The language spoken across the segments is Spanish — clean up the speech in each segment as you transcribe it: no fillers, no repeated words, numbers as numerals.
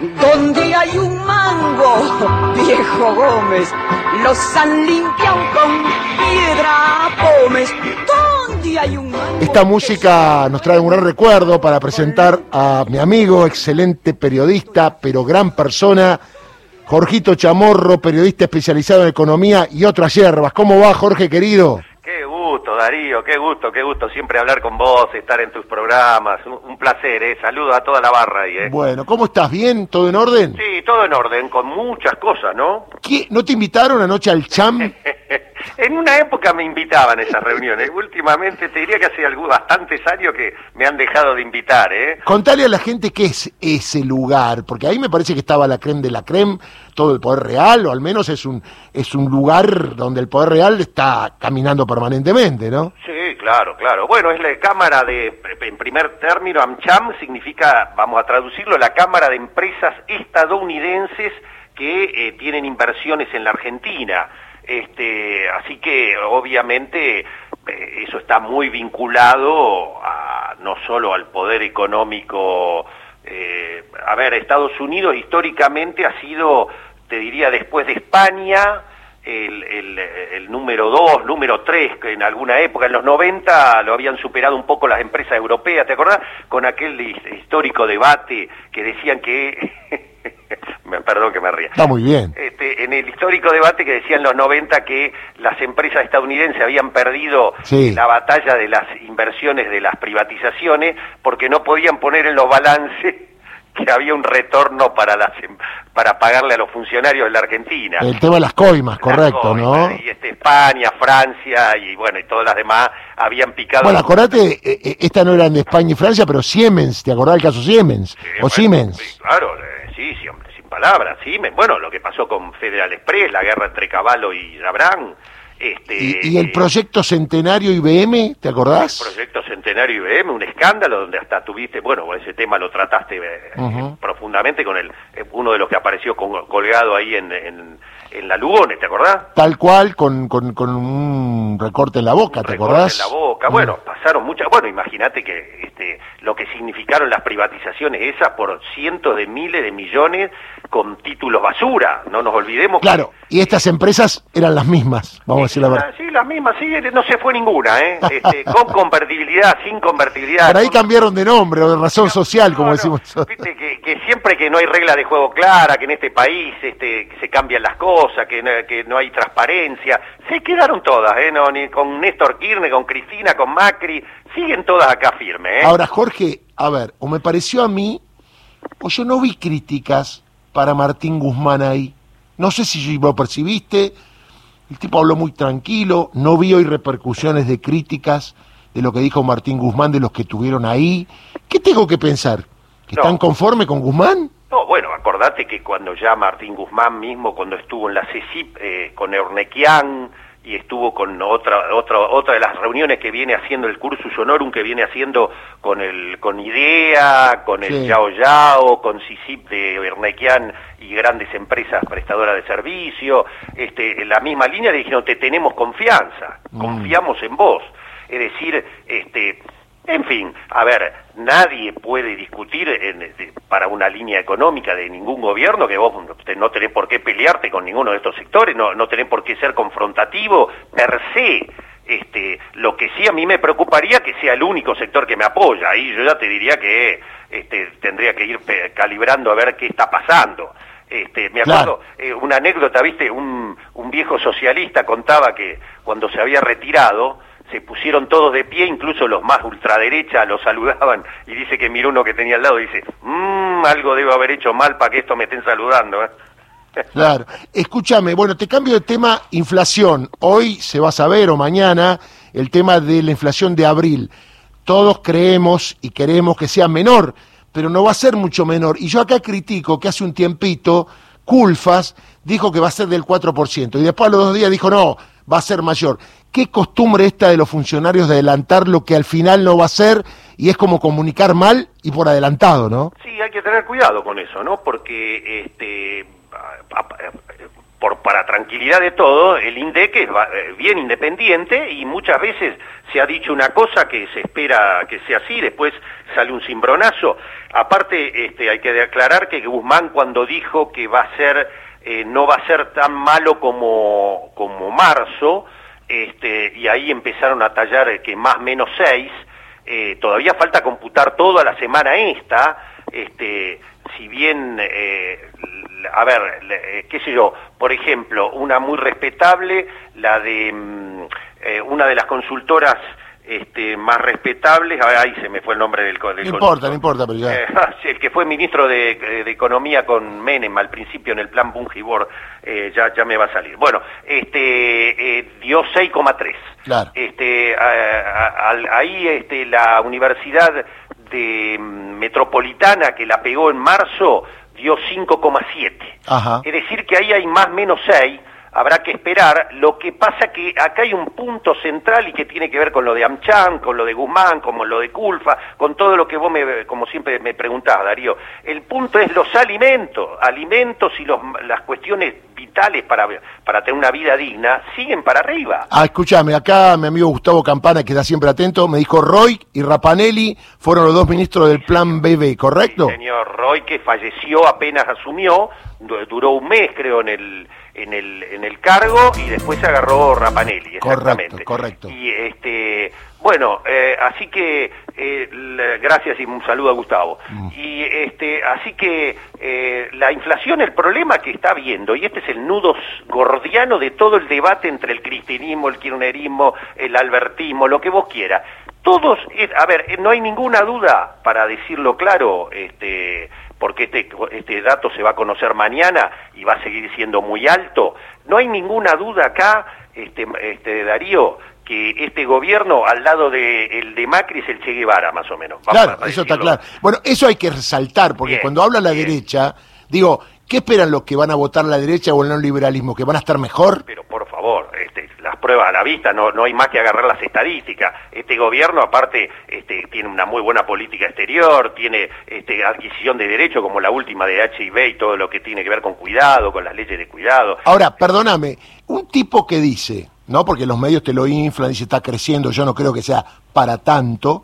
Donde hay un mango, viejo Gómez, los han limpiado con piedra pómez. Donde hay un mango... Esta música nos trae un gran recuerdo para presentar a mi amigo, excelente periodista, pero gran persona, Jorgito Chamorro, periodista especializado en economía y otras hierbas. ¿Cómo va, Jorge, querido? Qué gusto, Darío, qué gusto siempre hablar con vos, estar en tus programas, un placer, saludos a toda la barra ahí, Bueno, ¿cómo estás? ¿Bien? ¿Todo en orden? Sí, todo en orden, con muchas cosas, ¿no? ¿Qué? ¿No te invitaron anoche al Cham? En una época me invitaban a esas reuniones, últimamente te diría que hace bastantes años que me han dejado de invitar, Contale a la gente qué es ese lugar, porque ahí me parece que estaba la creme de la creme, todo el Poder Real, o al menos es un lugar donde el Poder Real está caminando permanentemente, ¿no? Sí, claro. Bueno, es la Cámara en primer término, AmCham significa, vamos a traducirlo, la Cámara de Empresas Estadounidenses que tienen inversiones en la Argentina. Así que obviamente eso está muy vinculado no solo al poder económico. Estados Unidos históricamente ha sido, te diría, después de España, el número 2, número 3, que en alguna época, en los 90, lo habían superado un poco las empresas europeas, ¿te acordás? Con aquel histórico debate que decían que... Perdón que me ría. Está muy bien. En el histórico debate que decían en los 90 que las empresas estadounidenses habían perdido la batalla de las inversiones, de las privatizaciones, porque no podían poner en los balances que había un retorno para pagarle a los funcionarios de la Argentina. El tema de las coimas, correcto, ¿no? Y España, Francia y todas las demás habían picado. Bueno, acordate, esta no eran de España y Francia, pero Siemens, ¿te acordás del caso Siemens? Siemens. Sí, claro, sí, hombre, sin palabras, Siemens. Bueno, lo que pasó con Federal Express, la guerra entre Cavallo y Labrán. ¿Y el proyecto Centenario IBM, te acordás? El proyecto Centenario IBM, un escándalo donde hasta tuviste, ese tema lo trataste profundamente con uno de los que apareció colgado ahí en la Lugones, ¿te acordás? Tal cual, con un recorte en la boca, ¿te acordás? En la boca, pasaron muchas, imagínate que lo que significaron las privatizaciones esas por cientos de miles de millones con títulos basura, no nos olvidemos. Claro, y estas empresas eran las mismas, vamos a decir la verdad. Sí, las mismas, sí, no se fue ninguna, con convertibilidad, sin convertibilidad. Por ahí cambiaron de nombre o de razón social, como decimos. Viste que siempre que no hay regla de juego clara, que en este país se cambian las cosas, que no hay transparencia, se quedaron todas, ni con Néstor Kirchner, con Cristina, con Macri, siguen todas acá firmes. Ahora, Jorge, a ver, o me pareció a mí, o yo no vi críticas para Martín Guzmán ahí. No sé si lo percibiste, el tipo habló muy tranquilo, no vi hoy repercusiones de críticas de lo que dijo Martín Guzmán, de los que estuvieron ahí. ¿Qué tengo que pensar? ¿Que están conformes con Guzmán? No, acordate que cuando ya Martín Guzmán mismo, cuando estuvo en la CECIP con Eurnequian y estuvo con otra de las reuniones que viene haciendo el Cursus Honorum, que viene haciendo con IDEA, con el Yao Yao, con CECIP de Eurnequian y grandes empresas prestadoras de servicio, en la misma línea le dijeron, te tenemos confianza, confiamos en vos. Es decir, en fin, nadie puede discutir para una línea económica de ningún gobierno que vos no tenés por qué pelearte con ninguno de estos sectores, no tenés por qué ser confrontativo per se. Lo que sí a mí me preocuparía que sea el único sector que me apoya, ahí yo ya te diría que tendría que ir calibrando a ver qué está pasando. Me acuerdo, una anécdota, ¿viste? Un viejo socialista contaba que cuando se había retirado, se pusieron todos de pie, incluso los más ultraderecha lo saludaban, y dice que miró uno que tenía al lado y dice, algo debo haber hecho mal para que esto me estén saludando. Claro, escúchame, te cambio de tema, inflación. Hoy se va a saber, o mañana, el tema de la inflación de abril. Todos creemos y queremos que sea menor, pero no va a ser mucho menor. Y yo acá critico que hace un tiempito, Culfas dijo que va a ser del 4%, y después a los 2 días dijo, no, va a ser mayor. ¿Qué costumbre esta de los funcionarios de adelantar lo que al final no va a ser, y es como comunicar mal y por adelantado, ¿no? Sí, hay que tener cuidado con eso, ¿no? Porque para tranquilidad de todo, el INDEC es bien independiente y muchas veces se ha dicho una cosa que se espera que sea así, después sale un cimbronazo. Aparte, hay que aclarar que Guzmán cuando dijo que va a ser, no va a ser tan malo como marzo, y ahí empezaron a tallar que más menos 6, todavía falta computar toda la semana esta, si bien, a ver, qué sé yo, por ejemplo, una muy respetable, la de una de las consultoras más respetables, ahí se me fue el nombre del no importa, pero ya. El que fue ministro de Economía con Menem al principio en el plan Bungibor, ya me va a salir. Bueno, dio 6,3. Claro. Ahí la Universidad de Metropolitana, que la pegó en marzo, dio 5,7. Ajá. Es decir, que ahí hay más o menos 6. Habrá que esperar. Lo que pasa que acá hay un punto central y que tiene que ver con lo de AmCham, con lo de Guzmán, con lo de Culfa, con todo lo que vos como siempre me preguntás, Darío. El punto es los alimentos y las cuestiones vitales para tener una vida digna siguen para arriba. Escúchame, acá mi amigo Gustavo Campana, que está siempre atento, me dijo Roy y Rapanelli fueron los dos ministros del plan BB, ¿correcto? Sí, señor. Roy, que falleció apenas asumió, duró un mes creo en el cargo y después se agarró Rapanelli, exactamente. Correcto. Y bueno, así que gracias y un saludo a Gustavo. Y así que la inflación, el problema que está habiendo, y este es el nudo gordiano de todo el debate entre el cristianismo, el kirchnerismo, el albertismo, lo que vos quieras. Todos, a ver, no hay ninguna duda, para decirlo claro, porque este dato se va a conocer mañana y va a seguir siendo muy alto. No hay ninguna duda acá, Darío, que este gobierno al lado el de Macri es el Che Guevara, más o menos. Claro, eso está claro. Bueno, eso hay que resaltar, porque cuando habla la derecha, digo, ¿qué esperan los que van a votar la derecha o el neoliberalismo? ¿Que van a estar mejor? Pero por favor, las pruebas a la vista, no hay más que agarrar las estadísticas. Este gobierno, aparte, tiene una muy buena política exterior, tiene adquisición de derechos como la última de HIV y todo lo que tiene que ver con cuidado, con las leyes de cuidado. Ahora, perdóname, un tipo que dice, ¿no? Porque los medios te lo inflan, dice está creciendo, yo no creo que sea para tanto,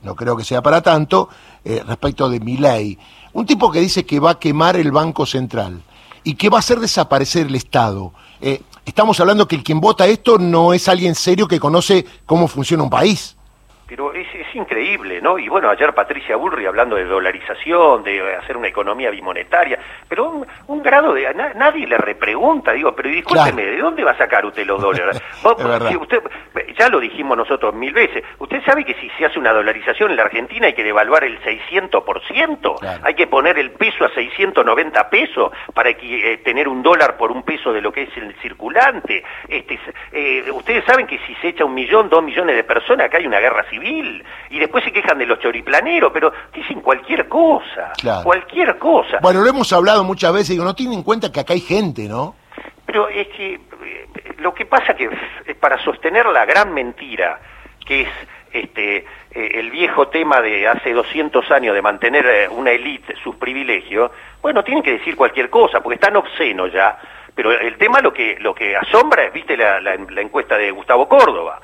respecto de Milei. Un tipo que dice que va a quemar el Banco Central y que va a hacer desaparecer el Estado. Estamos hablando que quien vota esto no es alguien serio que conoce cómo funciona un país. Pero es increíble, ¿no? Y bueno, ayer Patricia Bullrich hablando de dolarización, de hacer una economía bimonetaria, pero un grado de... nadie le repregunta, digo, pero discúlpeme, Claro. ¿de dónde va a sacar usted los dólares? Si usted, ya lo dijimos nosotros 1000 veces, usted sabe que si se hace una dolarización en la Argentina hay que devaluar el 600%, Claro. Hay que poner el peso a 690 pesos para tener un dólar por un peso de lo que es el circulante. Ustedes saben que si se echa 1 millón, 2 millones de personas, acá hay una guerra civil. Y después se quejan de los choriplaneros, pero dicen cualquier cosa, Claro. Cualquier cosa. Bueno, lo hemos hablado muchas veces, digo, no tienen en cuenta que acá hay gente, ¿no? Pero es que lo que pasa que para sostener la gran mentira, que es el viejo tema de hace 200 años de mantener una élite sus privilegios, bueno, tienen que decir cualquier cosa, porque están obscenos ya. Pero el tema lo que asombra es, viste, la encuesta de Gustavo Córdoba.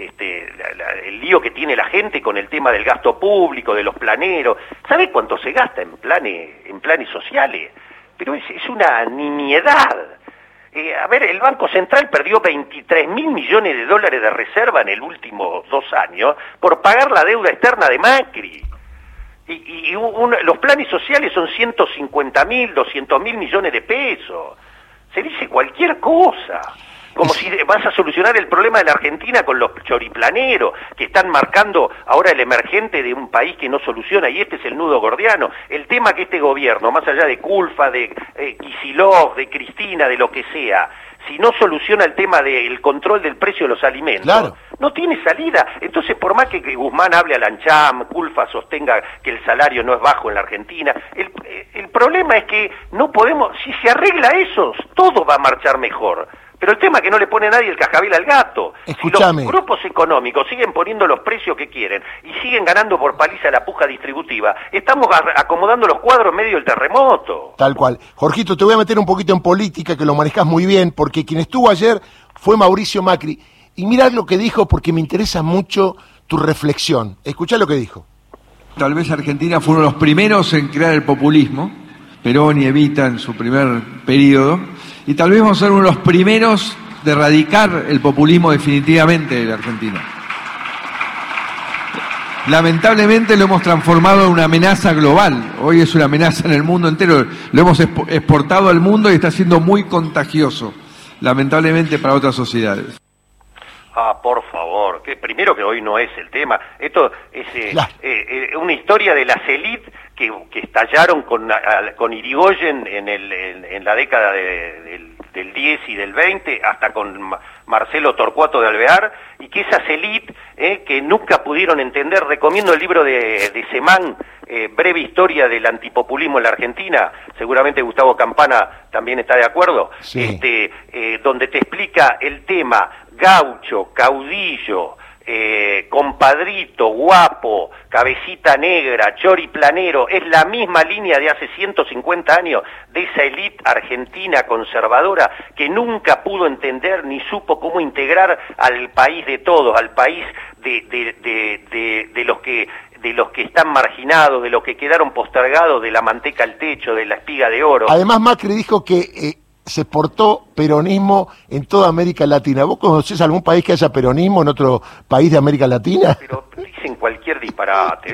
El lío que tiene la gente con el tema del gasto público, de los planeros. ¿Sabe cuánto se gasta en planes sociales? Pero es una nimiedad. A ver, el Banco Central perdió 23.000 millones de dólares de reserva en el último 2 años por pagar la deuda externa de Macri. Y los planes sociales son 150.000, 200.000 millones de pesos. Se dice cualquier cosa. Como si vas a solucionar el problema de la Argentina con los choriplaneros, que están marcando ahora el emergente de un país que no soluciona, y este es el nudo gordiano. El tema que este gobierno, más allá de Culfa, de Kicillof, de Cristina, de lo que sea, si no soluciona el tema del control del precio de los alimentos, claro, no tiene salida. Entonces, por más que Guzmán hable a la AmCham, Culfa sostenga que el salario no es bajo en la Argentina, el problema es que no podemos, si se arregla eso, todo va a marchar mejor. Pero el tema es que no le pone nadie el cascabel al gato. Escuchame. Si los grupos económicos siguen poniendo los precios que quieren y siguen ganando por paliza la puja distributiva, estamos acomodando los cuadros en medio del terremoto. Tal cual. Jorgito, te voy a meter un poquito en política, que lo manejás muy bien, porque quien estuvo ayer fue Mauricio Macri. Y mirá lo que dijo, porque me interesa mucho tu reflexión. Escuchá lo que dijo. Tal vez Argentina fue uno de los primeros en crear el populismo, Perón y Evita en su primer periodo, y tal vez vamos a ser uno de los primeros de erradicar el populismo definitivamente de la Argentina. Lamentablemente lo hemos transformado en una amenaza global. Hoy es una amenaza en el mundo entero. Lo hemos exportado al mundo y está siendo muy contagioso, lamentablemente, para otras sociedades. Por favor, primero que hoy no es el tema. Esto es una historia de las élites que estallaron con Irigoyen en la década del 10 y del 20, hasta con Marcelo Torcuato de Alvear, y que esas élites que nunca pudieron entender. Recomiendo el libro de Semán, Breve Historia del Antipopulismo en la Argentina, seguramente Gustavo Campana también está de acuerdo, sí. Donde te explica el tema gaucho, caudillo, compadrito, guapo, cabecita negra, choriplanero. Es la misma línea de hace 150 años de esa élite argentina conservadora que nunca pudo entender ni supo cómo integrar al país de todos, al país de los que están marginados, de los que quedaron postergados, de la manteca al techo, de la espiga de oro. Además, Macri dijo que se exportó peronismo en toda América Latina. ¿Vos conocés algún país que haya peronismo en otro país de América Latina? Pero dicen cualquier disparate.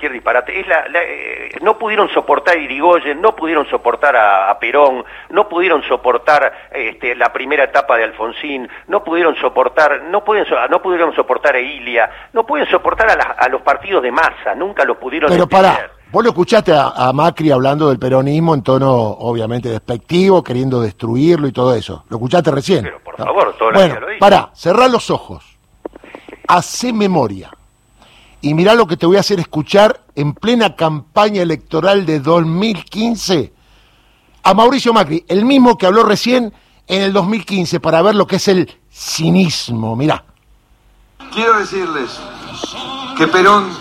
No pudieron soportar a Irigoyen, no pudieron soportar a Perón, no pudieron soportar la primera etapa de Alfonsín, no pudieron soportar a Ilia, no pueden soportar a los partidos de masa, nunca lo pudieron Pero entender. pará, vos lo escuchaste a Macri hablando del peronismo en tono obviamente despectivo, queriendo destruirlo y todo eso. Lo escuchaste recién. Pero por favor, todo bueno, lo dice. Pará, cerrá los ojos, hacé memoria y mirá lo que te voy a hacer escuchar en plena campaña electoral de 2015 a Mauricio Macri, el mismo que habló recién en el 2015, para ver lo que es el cinismo. Mirá. Quiero decirles que Perón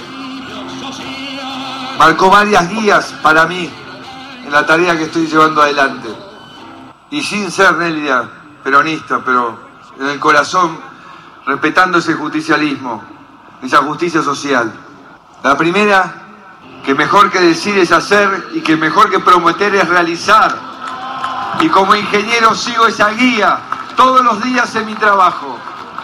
marcó varias guías para mí en la tarea que estoy llevando adelante. Y sin ser, Nelia, peronista, pero en el corazón, respetando ese justicialismo, esa justicia social. La primera, que mejor que decir es hacer y que mejor que prometer es realizar. Y como ingeniero sigo esa guía todos los días en mi trabajo.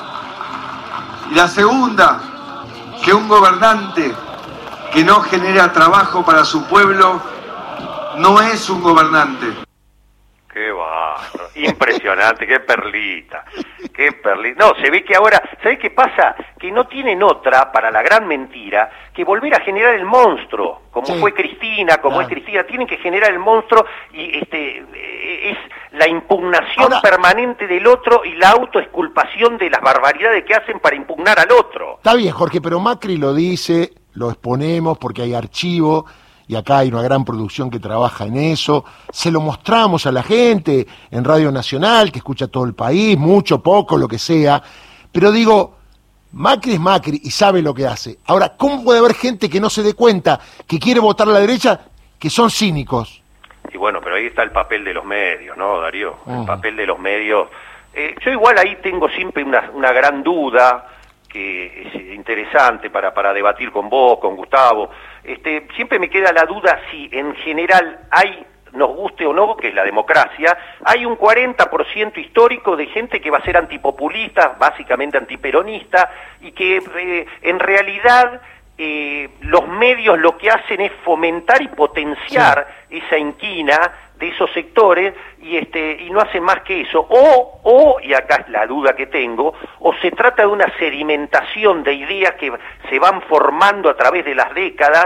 Y la segunda, que un gobernante que no genera trabajo para su pueblo no es un gobernante. Qué bárbaro, impresionante, qué perlita. No, se ve que ahora, ¿sabés qué pasa? Que no tienen otra, para la gran mentira, que volver a generar el monstruo, como sí. Fue Cristina, como es Cristina. Tienen que generar el monstruo y es la impugnación ahora, permanente del otro y la autoexculpación de las barbaridades que hacen para impugnar al otro. Está bien, Jorge, pero Macri lo dice, lo exponemos porque hay archivo, y acá hay una gran producción que trabaja en eso, se lo mostramos a la gente en Radio Nacional, que escucha todo el país, mucho, poco, lo que sea, pero digo, Macri es Macri y sabe lo que hace. Ahora, ¿cómo puede haber gente que no se dé cuenta, que quiere votar a la derecha, que son cínicos? Y bueno, pero ahí está el papel de los medios, ¿no, Darío? El papel de los medios. Yo igual ahí tengo siempre una gran duda, que es interesante para debatir con vos, con Gustavo. Siempre me queda la duda si en general hay, nos guste o no, que es la democracia, hay un 40% histórico de gente que va a ser antipopulista, básicamente antiperonista, y que en realidad los medios lo que hacen es fomentar y potenciar esa inquina de esos sectores y no hacen más que eso, y acá es la duda que tengo, o se trata de una sedimentación de ideas que se van formando a través de las décadas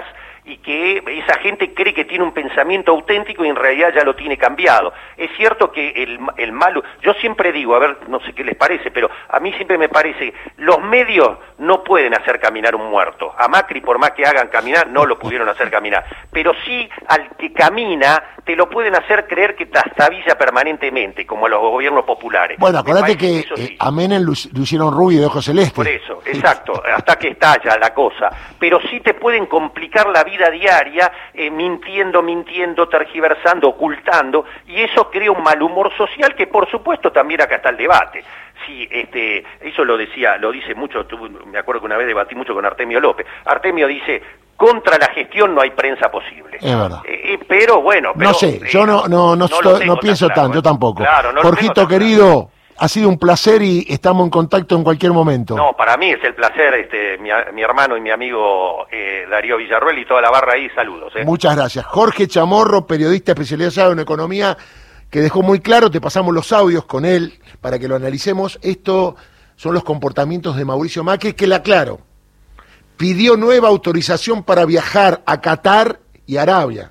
y que esa gente cree que tiene un pensamiento auténtico y en realidad ya lo tiene cambiado. Es cierto que el malo, yo siempre digo, a ver, no sé qué les parece, pero a mí siempre me parece, los medios no pueden hacer caminar un muerto. A Macri, por más que hagan caminar, no lo pudieron hacer caminar. Pero sí, al que camina, te lo pueden hacer creer que trastabilla permanentemente, como a los gobiernos populares. Bueno, acordate que sí. A Menem lo hicieron rubio de ojos celestes. Por eso, exacto, hasta que estalla la cosa. Pero sí te pueden complicar la vida diaria, mintiendo, tergiversando, ocultando, y eso crea un mal humor social que, por supuesto, también acá está el debate. Sí, eso lo dice mucho, me acuerdo que una vez debatí mucho con Artemio López. Artemio dice, contra la gestión no hay prensa posible. Es verdad. Pero bueno... no sé, yo no pienso tanto, yo tampoco. Claro, no Jorgito querido, ha sido un placer y estamos en contacto en cualquier momento. No, para mí es el placer, mi hermano y mi amigo Darío Villarruel y toda la barra ahí, saludos. Muchas gracias. Jorge Chamorro, periodista especializado en economía, que dejó muy claro, te pasamos los audios con él para que lo analicemos. Estos son los comportamientos de Mauricio Macri, que le aclaro, pidió nueva autorización para viajar a Qatar y Arabia.